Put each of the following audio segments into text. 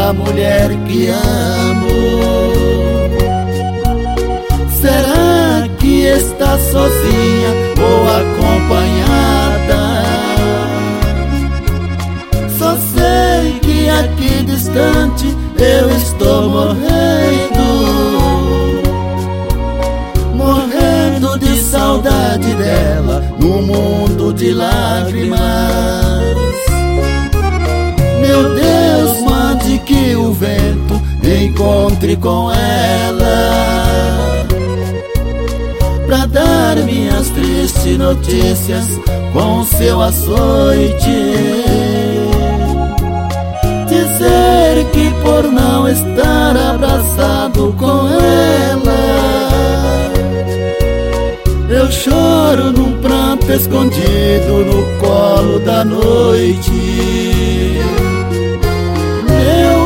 a mulher que amo. Será que está sozinha ou acompanhada? Só sei que aqui distante eu estou morrendo de saudade dela, num mundo de lágrimas. Meu Deus, mande que o vento encontre com ela, pra dar minhas tristes notícias com seu açoite. Dizer que por não estar abraçado com ela, eu choro num pranto escondido no colo da noite. Meu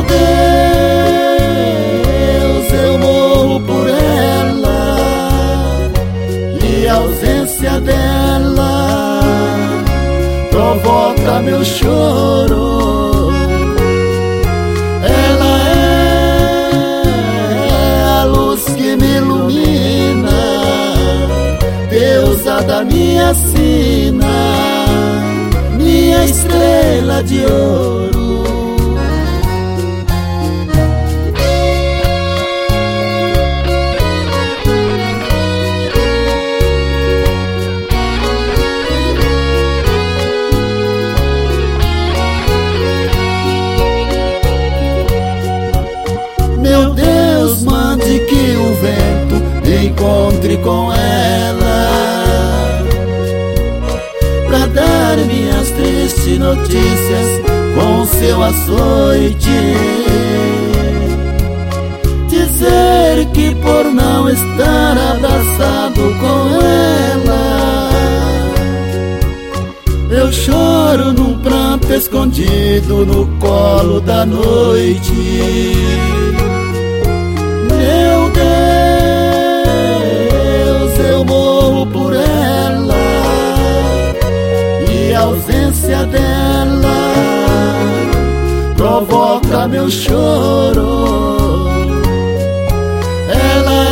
Deus, eu morro por ela, e a ausência dela provoca meu choro. Ela é a luz que me ilumina, deusa da minha sina, minha estrela de ouro. Meu Deus, mande que o vento encontre com ela, pra dar minhas tristes notícias com seu açoite. Dizer que por não estar abraçado com ela, eu choro num pranto escondido no colo da noite. Meu Deus, eu morro por ela, e a ausência dela provoca meu choro. Ela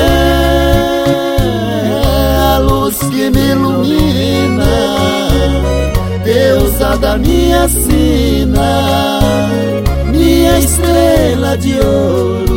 é a luz que me ilumina, deusa da minha sina, minha estrela de ouro.